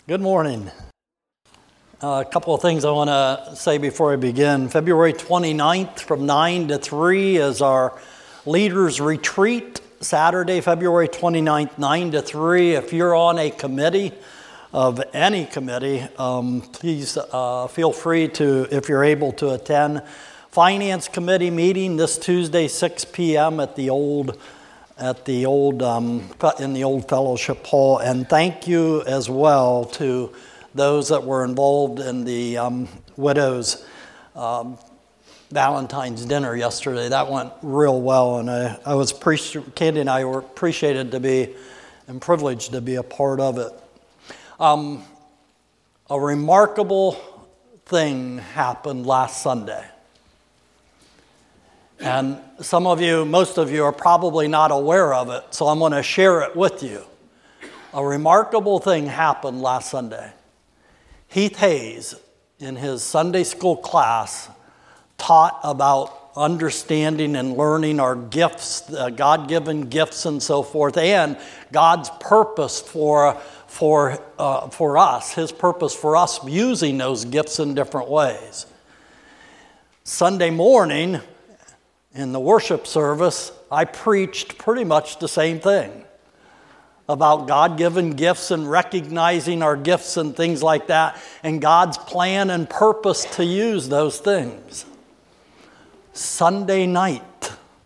Good morning. A couple of things I want to say before I begin. February 29th from 9 to 3 is our Leaders Retreat. Saturday, February 29th, 9 to 3. If you're on a committee of any committee, please feel free to, if you're able to attend. Finance Committee meeting this Tuesday, 6 p.m. in the old fellowship hall. And thank you as well to those that were involved in the widows' Valentine's dinner yesterday. That went real well, and Candy and I were appreciated to be and privileged to be a part of it. A remarkable thing happened last Sunday. And most of you are probably not aware of it, so I'm going to share it with you. A remarkable thing happened last Sunday. Heath Hayes, in his Sunday school class, taught about understanding and learning our gifts, God-given gifts and so forth, and God's purpose for us, His purpose for us using those gifts in different ways. Sunday morning, in the worship service, I preached pretty much the same thing about God-given gifts and recognizing our gifts and things like that, and God's plan and purpose to use those things. Sunday night,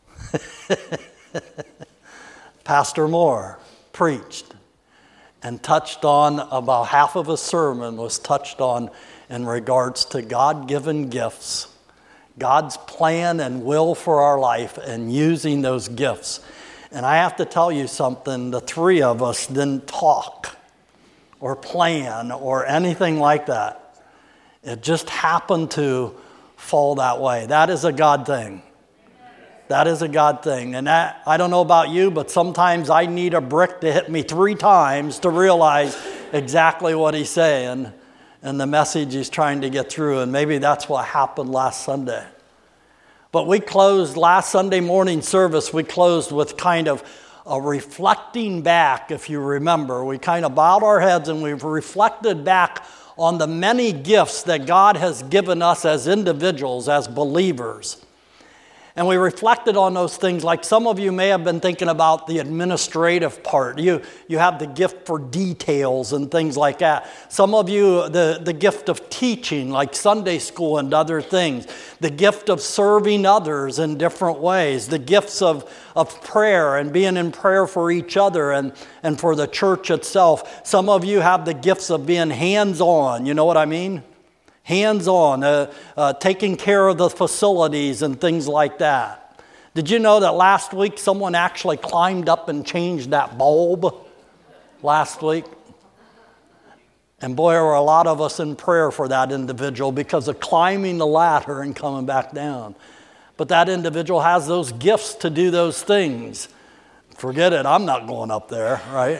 Pastor Moore preached and touched on, about half of his sermon was touched on in regards to God-given gifts, God's plan and will for our life, and using those gifts. And I have to tell you something, the three of us didn't talk or plan or anything like that. It just happened to fall that way. That is a God thing. That is a God thing. And that, I don't know about you, but sometimes I need a brick to hit me 3 times to realize exactly what he's saying and the message he's trying to get through. And maybe that's what happened last Sunday. But we closed last Sunday morning service, we closed with kind of a reflecting back, if you remember. We kind of bowed our heads and we've reflected back on the many gifts that God has given us as individuals, as believers. And we reflected on those things, like some of you may have been thinking about the administrative part. You have the gift for details and things like that. Some of you, the gift of teaching, like Sunday school and other things. The gift of serving others in different ways. The gifts of prayer and being in prayer for each other and for the church itself. Some of you have the gifts of being hands-on. You know what I mean? Hands-on, taking care of the facilities and things like that. Did you know that last week someone actually climbed up and changed that bulb last week? And boy, there were a lot of us in prayer for that individual because of climbing the ladder and coming back down. But that individual has those gifts to do those things. Forget it, I'm not going up there, right?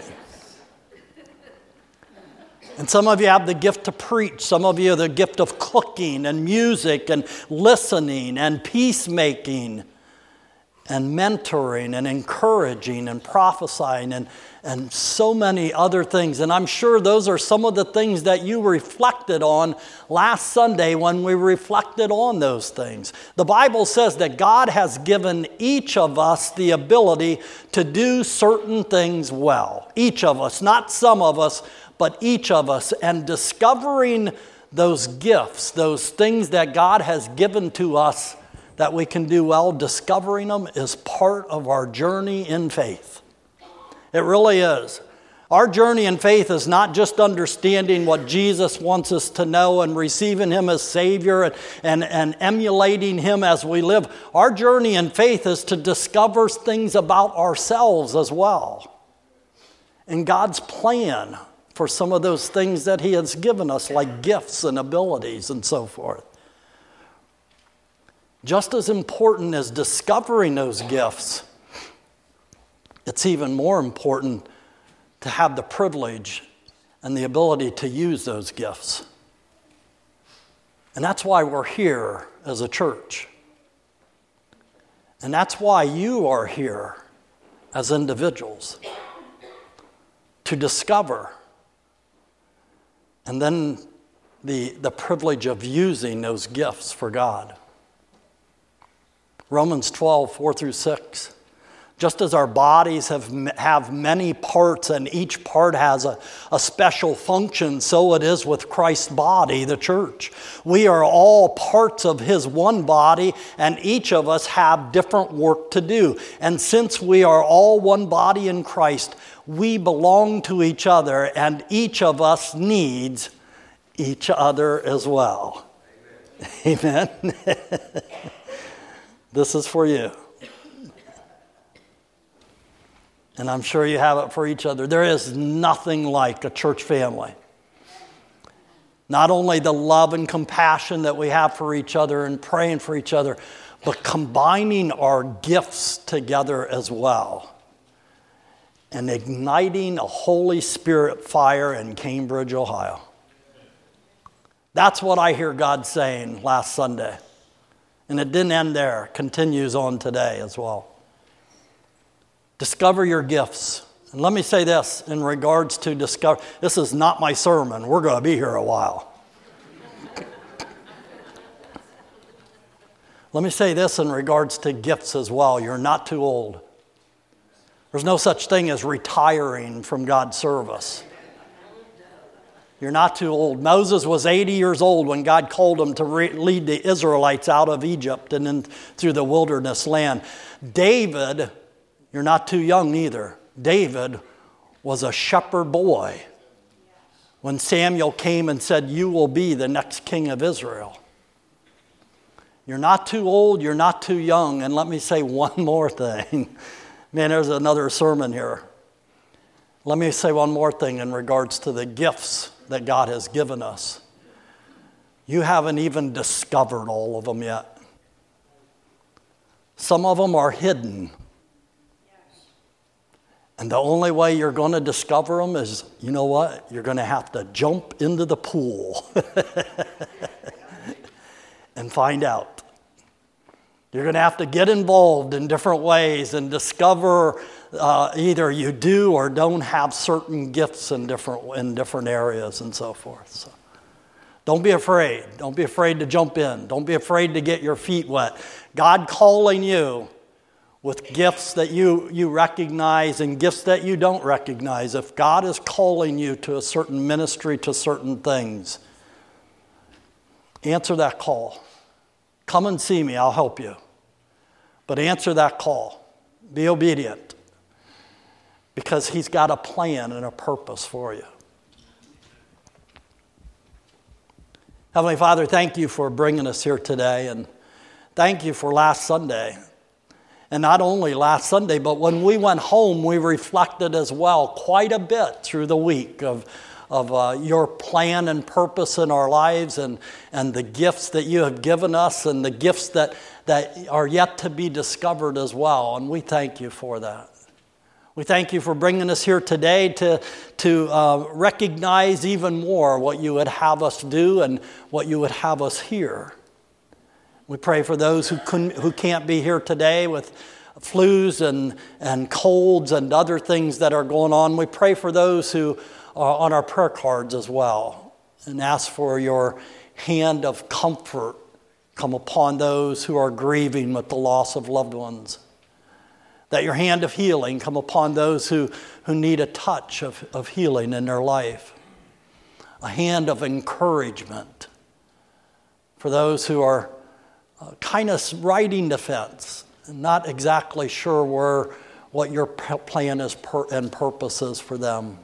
And some of you have the gift to preach. Some of you have the gift of cooking and music and listening and peacemaking and mentoring and encouraging and prophesying and so many other things. And I'm sure those are some of the things that you reflected on last Sunday when we reflected on those things. The Bible says that God has given each of us the ability to do certain things well. Each of us, not some of us, but each of us. And discovering those gifts, those things that God has given to us that we can do well, discovering them is part of our journey in faith. It really is. Our journey in faith is not just understanding what Jesus wants us to know and receiving Him as Savior and emulating Him as we live. Our journey in faith is to discover things about ourselves as well. And God's plan for some of those things that He has given us, like gifts and abilities and so forth. Just as important as discovering those gifts, it's even more important to have the privilege and the ability to use those gifts. And that's why we're here as a church. And that's why you are here as individuals, to discover And then the privilege of using those gifts for God. Romans 12, 4 through 6. Just as our bodies have many parts and each part has a special function, so it is with Christ's body, the church. We are all parts of his one body, and each of us have different work to do. And since we are all one body in Christ, we belong to each other, and each of us needs each other as well. Amen. Amen. This is for you. And I'm sure you have it for each other. There is nothing like a church family. Not only the love and compassion that we have for each other and praying for each other, but combining our gifts together as well. And igniting a Holy Spirit fire in Cambridge, Ohio. That's what I hear God saying last Sunday. And it didn't end there. It continues on today as well. Discover your gifts. And let me say this in regards to discover. This is not my sermon. We're going to be here a while. Let me say this in regards to gifts as well. You're not too old. There's no such thing as retiring from God's service. You're not too old. Moses was 80 years old when God called him to lead the Israelites out of Egypt and then through the wilderness land. David, you're not too young either. David was a shepherd boy when Samuel came and said, "You will be the next king of Israel." You're not too old, you're not too young. And let me say one more thing. Man, there's another sermon here. Let me say one more thing in regards to the gifts that God has given us. You haven't even discovered all of them yet. Some of them are hidden. And the only way you're going to discover them is, you know what? You're going to have to jump into the pool and find out. You're going to have to get involved in different ways and discover either you do or don't have certain gifts in different areas and so forth. So don't be afraid. Don't be afraid to jump in. Don't be afraid to get your feet wet. God calling you with gifts that you recognize and gifts that you don't recognize. If God is calling you to a certain ministry, to certain things, answer that call. Come and see me, I'll help you. But answer that call. Be obedient. Because he's got a plan and a purpose for you. Heavenly Father, thank you for bringing us here today. And thank you for last Sunday. And not only last Sunday, but when we went home, we reflected as well quite a bit through the week of your plan and purpose in our lives and the gifts that you have given us and the gifts that are yet to be discovered as well. And we thank you for that. We thank you for bringing us here today to recognize even more what you would have us do and what you would have us hear. We pray for those who can't be here today with flus and colds and other things that are going on. We pray for those who are on our prayer cards as well and ask for your hand of comfort come upon those who are grieving with the loss of loved ones. That your hand of healing come upon those who need a touch of healing in their life. A hand of encouragement for those who are kind of riding the fence and not exactly sure what your plan is and purpose is for them.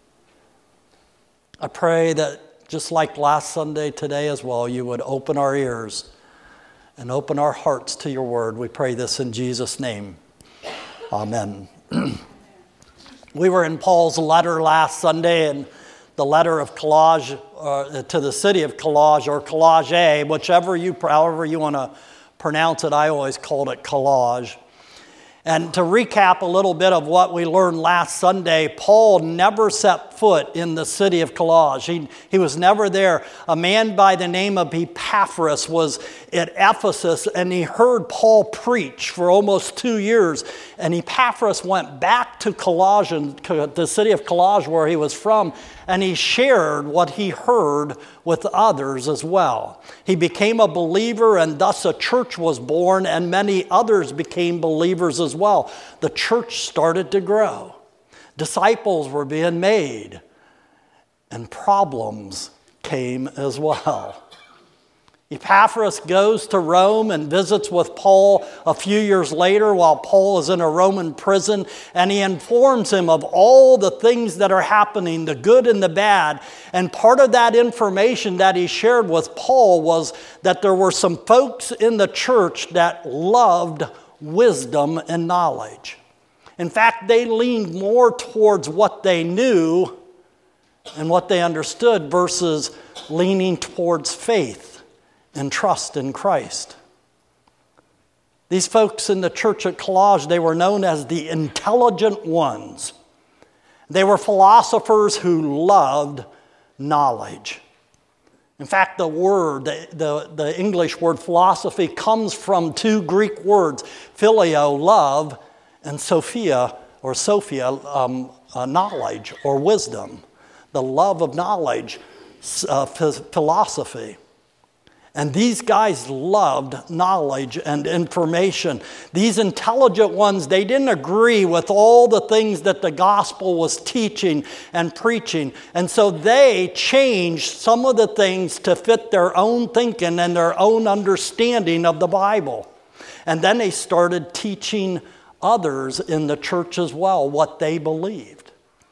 I pray that just like last Sunday, today as well, you would open our ears and open our hearts to your word. We pray this in Jesus' name. Amen. We were in Paul's letter last Sunday, and the letter of Colossae to the city of Colossae, or Colossae, however you want to pronounce it. I always called it Colossae. And to recap a little bit of what we learned last Sunday, Paul never set stepped foot in the city of Colossae. He was never there. A man by the name of Epaphras was at Ephesus, and he heard Paul preach for almost 2 years. And Epaphras went back to Colossians, the city of Colossae where he was from, and he shared what he heard with others as well. He became a believer, and thus a church was born, and many others became believers as well. The church started to grow. Disciples were being made, and problems came as well. Epaphras goes to Rome and visits with Paul a few years later while Paul is in a Roman prison, and he informs him of all the things that are happening, the good and the bad. And part of that information that he shared with Paul was that there were some folks in the church that loved wisdom and knowledge. In fact, they leaned more towards what they knew and what they understood versus leaning towards faith and trust in Christ. These folks in the church at Colossae, they were known as the intelligent ones. They were philosophers who loved knowledge. In fact, the word, the English word philosophy comes from 2 Greek words, phileo, love, and sophia, knowledge or wisdom. The love of knowledge, philosophy. And these guys loved knowledge and information. These intelligent ones, they didn't agree with all the things that the gospel was teaching and preaching. And so they changed some of the things to fit their own thinking and their own understanding of the Bible. And then they started teaching others in the church as well what they believed.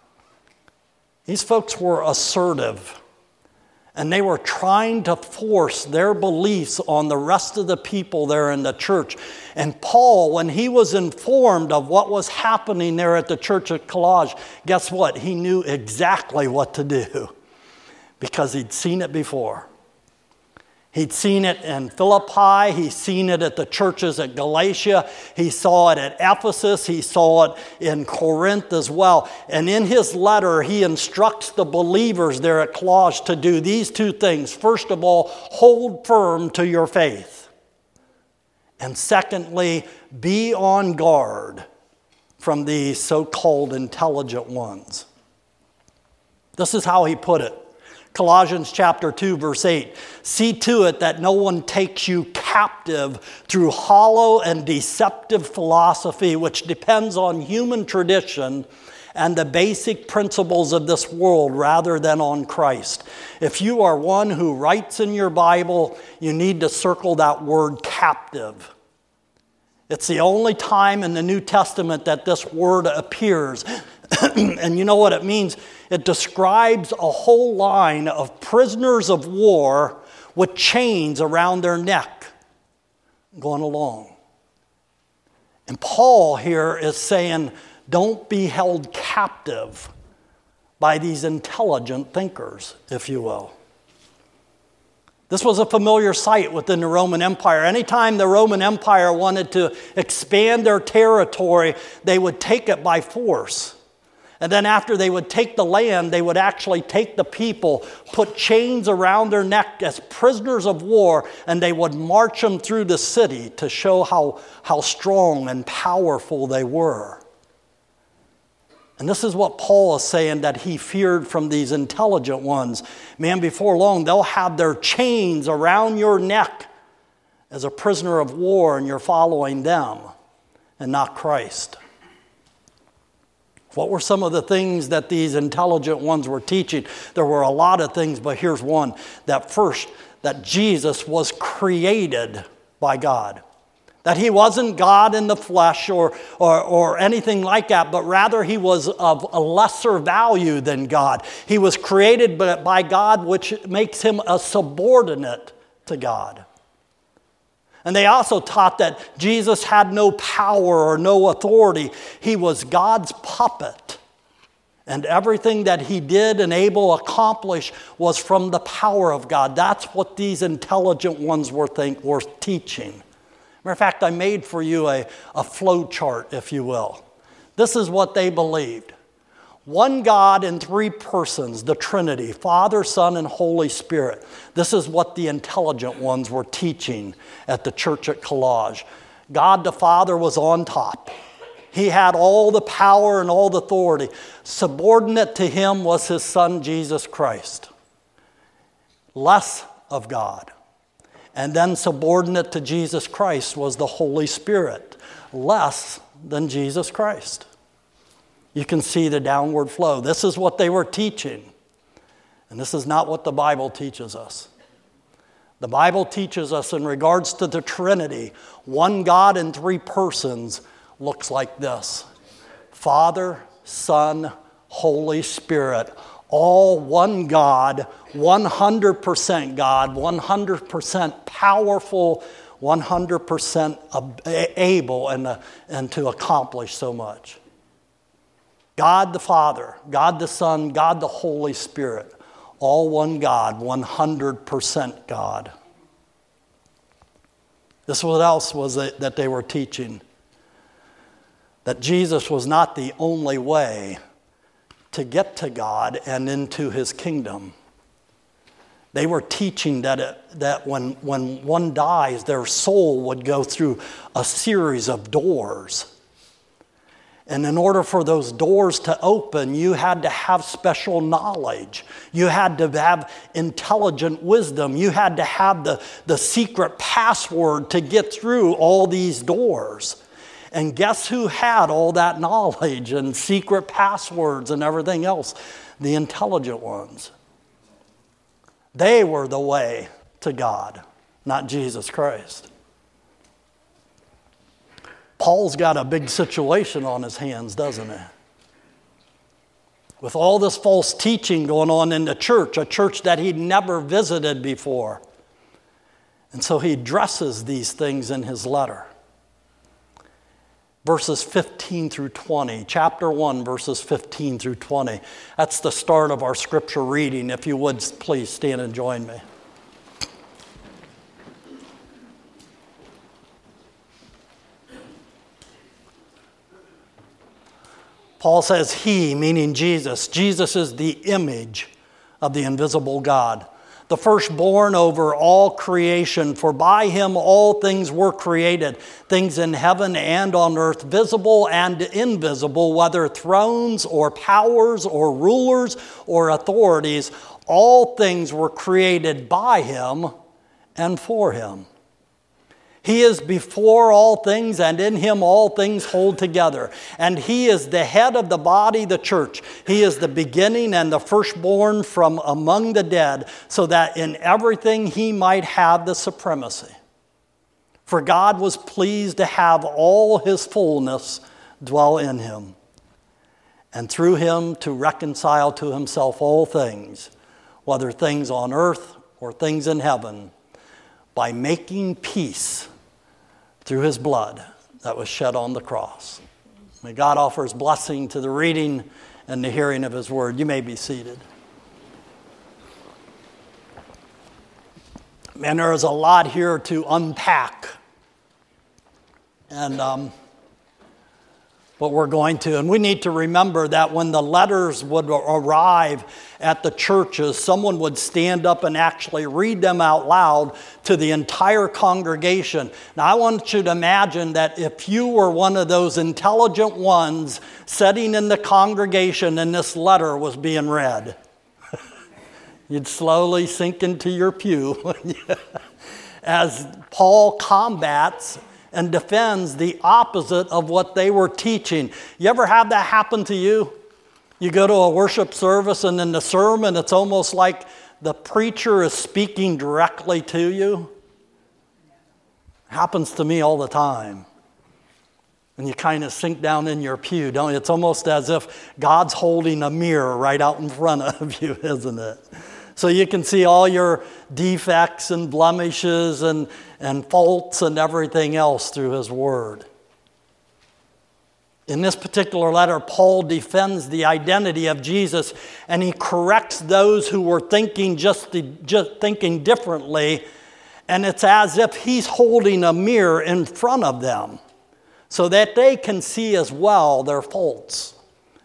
These folks were assertive. And they were trying to force their beliefs on the rest of the people there in the church. And Paul, when he was informed of what was happening there at the church at Colossae, guess what? He knew exactly what to do because he'd seen it before. He'd seen it in Philippi. He'd seen it at the churches at Galatia. He saw it at Ephesus. He saw it in Corinth as well. And in his letter, he instructs the believers there at Colossae to do these 2 things. First of all, hold firm to your faith. And secondly, be on guard from these so-called intelligent ones. This is how he put it. Colossians chapter 2, verse 8. See to it that no one takes you captive through hollow and deceptive philosophy, which depends on human tradition and the basic principles of this world rather than on Christ. If you are one who writes in your Bible, you need to circle that word captive. It's the only time in the New Testament that this word appears. And you know what it means? It describes a whole line of prisoners of war with chains around their neck going along. And Paul here is saying, don't be held captive by these intelligent thinkers, if you will. This was a familiar sight within the Roman Empire. Anytime the Roman Empire wanted to expand their territory, they would take it by force. And then after they would take the land, they would actually take the people, put chains around their neck as prisoners of war, and they would march them through the city to show how strong and powerful they were. And this is what Paul is saying that he feared from these intelligent ones. Man, before long, they'll have their chains around your neck as a prisoner of war, and you're following them and not Christ. What were some of the things that these intelligent ones were teaching? There were a lot of things, but here's one. That first, that Jesus was created by God. That he wasn't God in the flesh or anything like that, but rather he was of a lesser value than God. He was created by God, which makes him a subordinate to God. And they also taught that Jesus had no power or no authority. He was God's puppet. And everything that he did and able to accomplish was from the power of God. That's what these intelligent ones were teaching. Matter of fact, I made for you a flow chart, if you will. This is what they believed. One God in three persons, the Trinity, Father, Son, and Holy Spirit. This is what the intelligent ones were teaching at the church at Colossae. God the Father was on top. He had all the power and all the authority. Subordinate to him was his Son, Jesus Christ. Less of God. And then subordinate to Jesus Christ was the Holy Spirit. Less than Jesus Christ. You can see the downward flow. This is what they were teaching. And this is not what the Bible teaches us. The Bible teaches us in regards to the Trinity, one God in three persons looks like this. Father, Son, Holy Spirit, all one God, 100% God, 100% powerful, 100% able and to accomplish so much. God the Father, God the Son, God the Holy Spirit, all one God, 100% God. This is what else was it that they were teaching? That Jesus was not the only way to get to God and into his kingdom. They were teaching that when one dies, their soul would go through a series of doors. And in order for those doors to open, you had to have special knowledge. You had to have intelligent wisdom. You had to have the secret password to get through all these doors. And guess who had all that knowledge and secret passwords and everything else? The intelligent ones. They were the way to God, not Jesus Christ. Paul's got a big situation on his hands, doesn't he? With all this false teaching going on in the church, a church that he'd never visited before. And so he addresses these things in his letter. Verses 15 through 20, chapter 1, verses 15 through 20. That's the start of our scripture reading. If you would, please stand and join me. Paul says he, meaning Jesus. Jesus is the image of the invisible God, the firstborn over all creation. For by him all things were created, things in heaven and on earth, visible and invisible, whether thrones or powers or rulers or authorities. All things were created by him and for him. He is before all things, and in him all things hold together. And he is the head of the body, the church. He is the beginning and the firstborn from among the dead, so that in everything he might have the supremacy. For God was pleased to have all his fullness dwell in him, and through him to reconcile to himself all things, whether things on earth or things in heaven, by making peace through his blood that was shed on the cross. May God offer his blessing to the reading and the hearing of his word. You may be seated. Man, there is a lot here to unpack. But we're going to. And we need to remember that when the letters would arrive at the churches, someone would stand up and actually read them out loud to the entire congregation. Now, I want you to imagine that if you were one of those intelligent ones sitting in the congregation and this letter was being read, you'd slowly sink into your pew as Paul combats and defends the opposite of what they were teaching. You ever have that happen to you? You go to a worship service and in the sermon, it's almost like the preacher is speaking directly to you. It happens to me all the time. And you kind of sink down in your pew, don't you? It's almost as if God's holding a mirror right out in front of you, isn't it? So you can see all your defects and blemishes and faults and everything else through his word. In this particular letter, Paul defends the identity of Jesus, and he corrects those who were thinking just thinking differently, and it's as if he's holding a mirror in front of them so that they can see as well their faults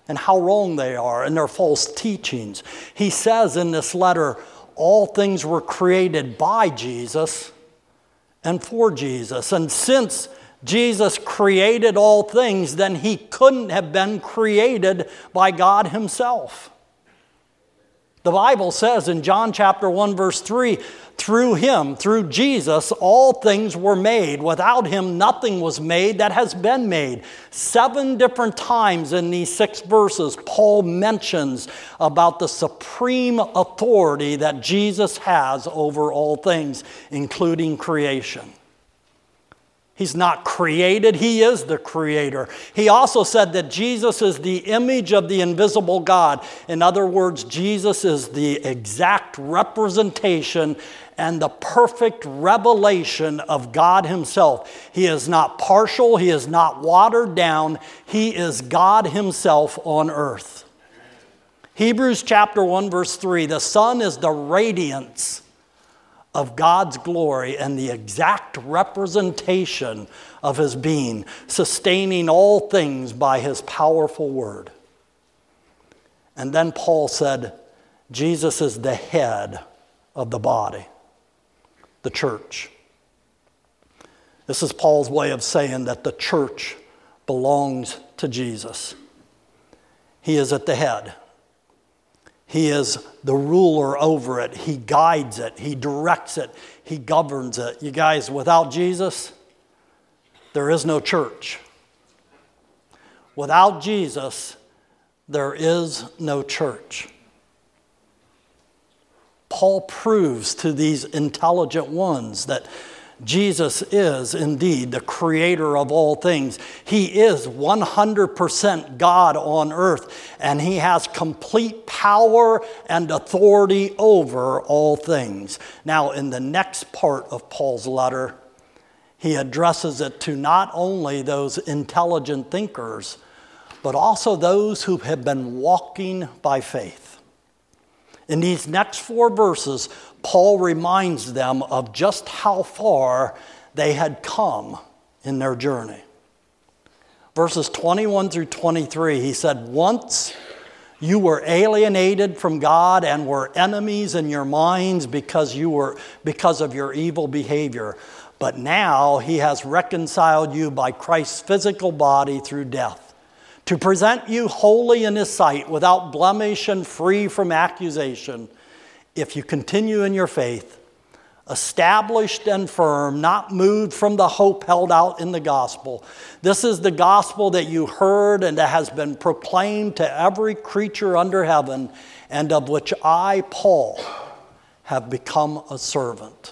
and how wrong they are and their false teachings. He says in this letter, all things were created by Jesus and for Jesus. And since Jesus created all things, then he couldn't have been created by God himself. The Bible says in John chapter 1, verse 3, through him, through Jesus, all things were made. Without him, nothing was made that has been made. 7 different times in these 6 verses, Paul mentions about the supreme authority that Jesus has over all things, including creation. He's not created, he is the creator. He also said that Jesus is the image of the invisible God. In other words, Jesus is the exact representation and the perfect revelation of God himself. He is not partial, he is not watered down, he is God himself on earth. Hebrews chapter 1 verse 3, the Son is the radiance of God's glory and the exact representation of his being, sustaining all things by his powerful word. And then Paul said, Jesus is the head of the body, the church. This is Paul's way of saying that the church belongs to Jesus. He is at the head. He is the ruler over it. He guides it. He directs it. He governs it. You guys, without Jesus, there is no church. Without Jesus, there is no church. Paul proves to these intelligent ones that Jesus is indeed the creator of all things. He is 100% God on earth, and he has complete power and authority over all things. Now, in the next part of Paul's letter, he addresses it to not only those intelligent thinkers, but also those who have been walking by faith. In these next 4 verses, Paul reminds them of just how far they had come in their journey. Verses 21 through 23, he said, once you were alienated from God and were enemies in your minds because of your evil behavior. But now he has reconciled you by Christ's physical body through death, to present you holy in his sight, without blemish and free from accusation, if you continue in your faith, established and firm, not moved from the hope held out in the gospel. This is the gospel that you heard and that has been proclaimed to every creature under heaven, and of which I, Paul, have become a servant.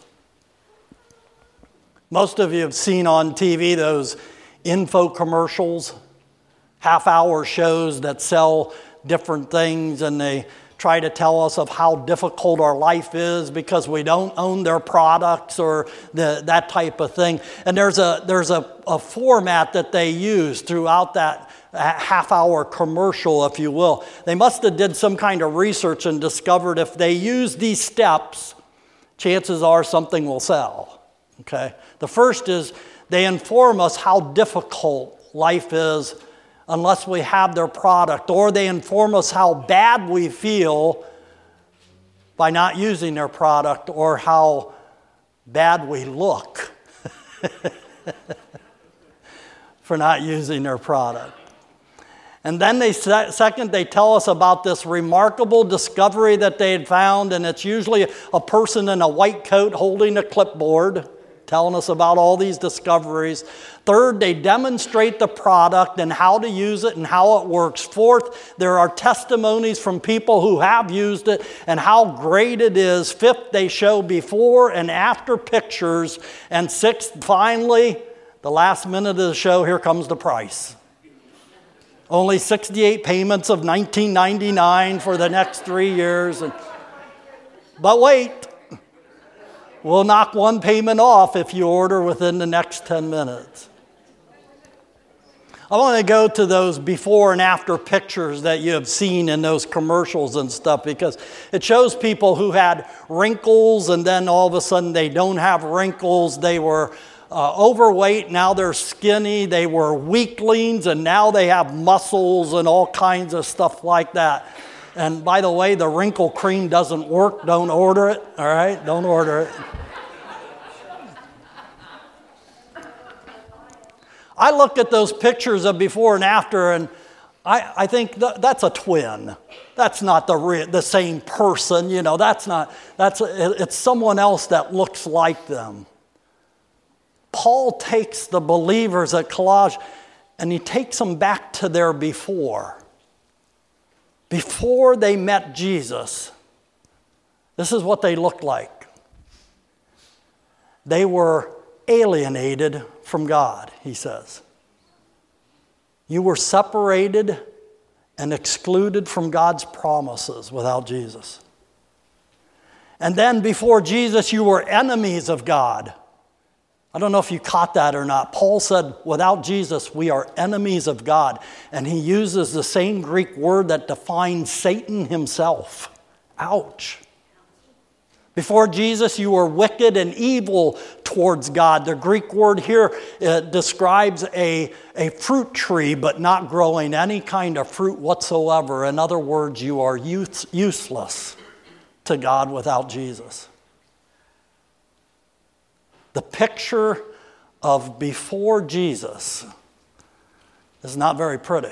Most of you have seen on TV those info commercials, half-hour shows that sell different things, and they try to tell us of how difficult our life is because we don't own their products or that type of thing. And there's a format that they use throughout that half-hour commercial, if you will. They must have did some kind of research and discovered if they use these steps, chances are something will sell. Okay? The first is they inform us how difficult life is unless we have their product, or they inform us how bad we feel by not using their product, or how bad we look for not using their product. And then they tell us about this remarkable discovery that they had found, and it's usually a person in a white coat holding a clipboard, telling us about all these discoveries. Third, they demonstrate the product and how to use it and how it works. Fourth, there are testimonies from people who have used it and how great it is. Fifth, they show before and after pictures. And sixth, finally, the last minute of the show, here comes the price. Only 68 payments of $19.99 for the next 3 years. But wait. We'll knock one payment off if you order within the next 10 minutes. I want to go to those before and after pictures that you have seen in those commercials and stuff, because it shows people who had wrinkles and then all of a sudden they don't have wrinkles. They were overweight, now they're skinny. They were weaklings, and now they have muscles and all kinds of stuff like that. And by the way, the wrinkle cream doesn't work. Don't order it, all right? Don't order it. I look at those pictures of before and after, and I think that's a twin. That's not the same person, you know. It's someone else that looks like them. Paul takes the believers at Colossae, and he takes them back to their before. Before they met Jesus, this is what they looked like. They were alienated from God, he says. You were separated and excluded from God's promises without Jesus. And then before Jesus, you were enemies of God. I don't know if you caught that or not. Paul said, without Jesus, we are enemies of God. And he uses the same Greek word that defines Satan himself. Ouch. Before Jesus, you were wicked and evil towards God. The Greek word here describes a fruit tree, but not growing any kind of fruit whatsoever. In other words, you are useless to God without Jesus. The picture of before Jesus is not very pretty.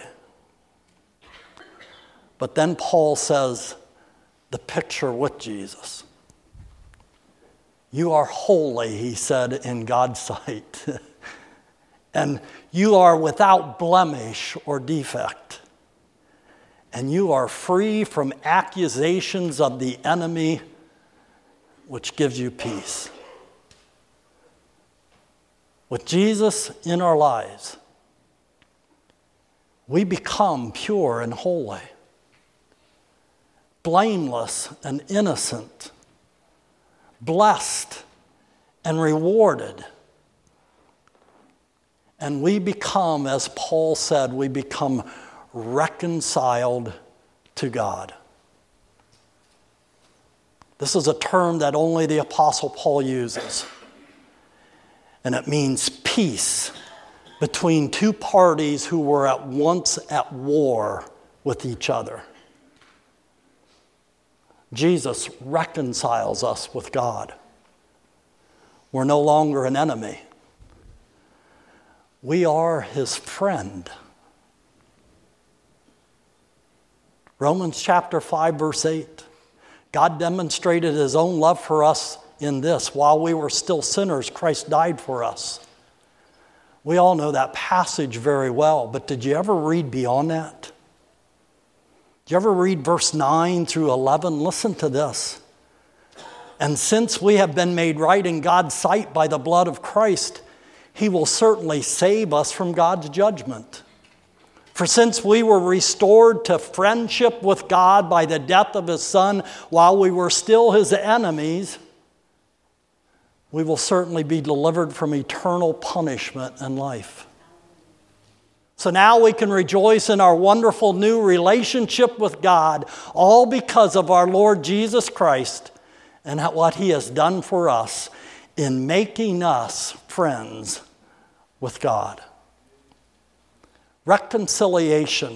But then Paul says the picture with Jesus. You are holy, he said, in God's sight. And you are without blemish or defect. And you are free from accusations of the enemy, which gives you peace. With Jesus in our lives, we become pure and holy, blameless and innocent, blessed and rewarded. And we become, as Paul said, we become reconciled to God. This is a term that only the Apostle Paul uses. And it means peace between two parties who were at once at war with each other. Jesus reconciles us with God. We're no longer an enemy. We are his friend. Romans chapter 5, verse 8. God demonstrated his own love for us in this: while we were still sinners, Christ died for us. We all know that passage very well, but did you ever read beyond that? Did you ever read verse 9 through 11? Listen to this. And since we have been made right in God's sight by the blood of Christ, he will certainly save us from God's judgment. For since we were restored to friendship with God by the death of his Son while we were still his enemies, we will certainly be delivered from eternal punishment and life. So now we can rejoice in our wonderful new relationship with God, all because of our Lord Jesus Christ and what he has done for us in making us friends with God. Reconciliation.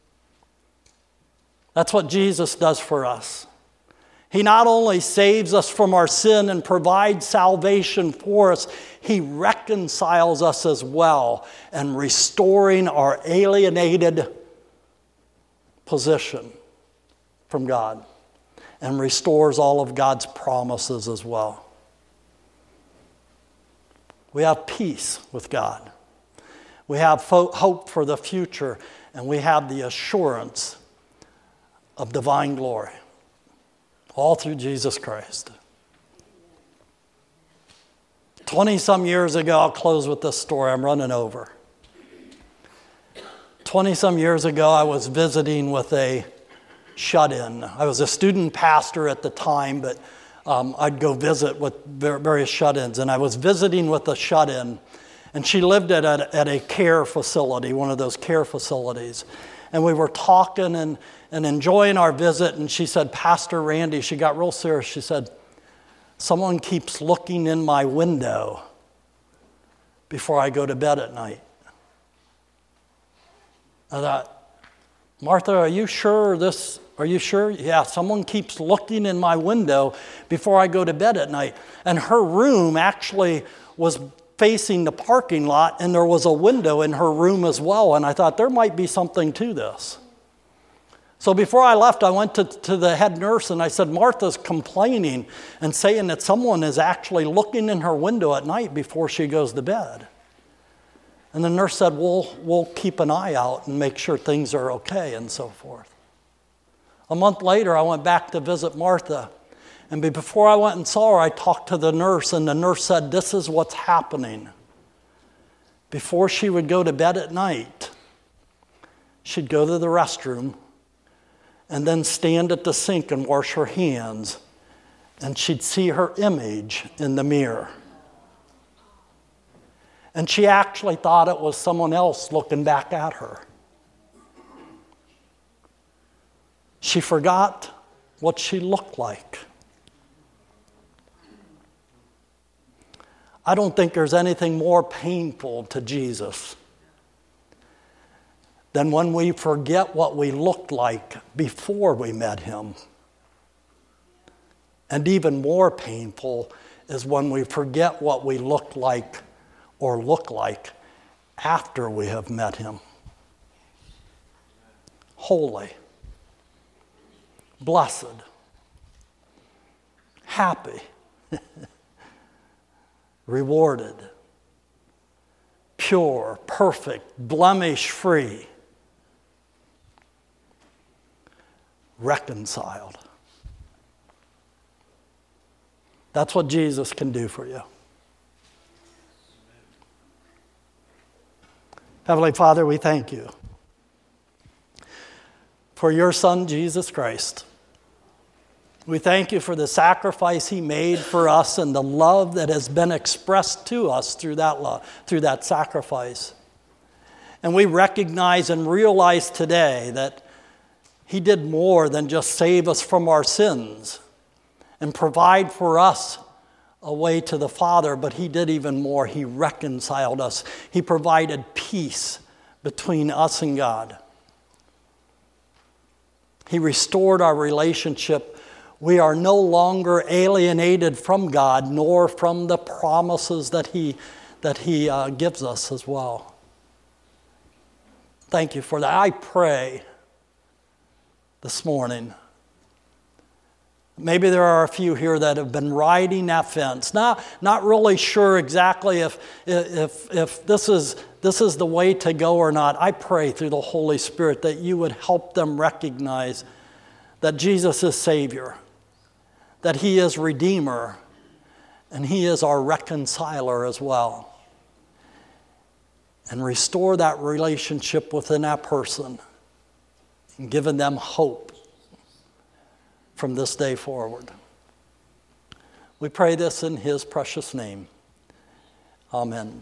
That's what Jesus does for us. He not only saves us from our sin and provides salvation for us, he reconciles us as well, and restoring our alienated position from God, and restores all of God's promises as well. We have peace with God. We have hope for the future, and we have the assurance of divine glory. All through Jesus Christ. 20-some years ago, I'll close with this story. I'm running over. 20-some years ago, I was visiting with a shut-in. I was a student pastor at the time, but I'd go visit with various shut-ins. And I was visiting with a shut-in, and she lived at a care facility, one of those care facilities. And we were talking and enjoying our visit, and she said, Pastor Randy, she got real serious. She said, someone keeps looking in my window. before I go to bed at night. I thought, Martha, are you sure this? Are you sure? Yeah, someone keeps looking in my window before I go to bed at night. And her room actually was facing the parking lot, and there was a window in her room as well. And I thought, there might be something to this. So before I left, I went to the head nurse, and I said, Martha's complaining and saying that someone is actually looking in her window at night before she goes to bed. And the nurse said, we'll keep an eye out and make sure things are okay and so forth. A month later, I went back to visit Martha. And before I went and saw her, I talked to the nurse, and the nurse said, this is what's happening. Before she would go to bed at night, she'd go to the restroom and then stand at the sink and wash her hands, and she'd see her image in the mirror. And she actually thought it was someone else looking back at her. She forgot what she looked like. I don't think there's anything more painful to Jesus than when we forget what we looked like before we met him. And even more painful is when we forget what we look like after we have met him. Holy, blessed, happy, rewarded, pure, perfect, blemish-free, reconciled. That's what Jesus can do for you. Heavenly Father, we thank you for your Son, Jesus Christ. We thank you for the sacrifice he made for us and the love that has been expressed to us through that love, through that sacrifice. And we recognize and realize today that he did more than just save us from our sins and provide for us a way to the Father, but he did even more. He reconciled us. He provided peace between us and God. He restored our relationship. We are no longer alienated from God, nor from the promises that he gives us as well. Thank you for that. I pray this morning, maybe there are a few here that have been riding that fence, not really sure exactly if this is the way to go or not. I pray through the Holy Spirit that you would help them recognize that Jesus is Savior, that he is Redeemer, and he is our reconciler as well. And restore that relationship within that person and giving them hope from this day forward. We pray this in his precious name. Amen.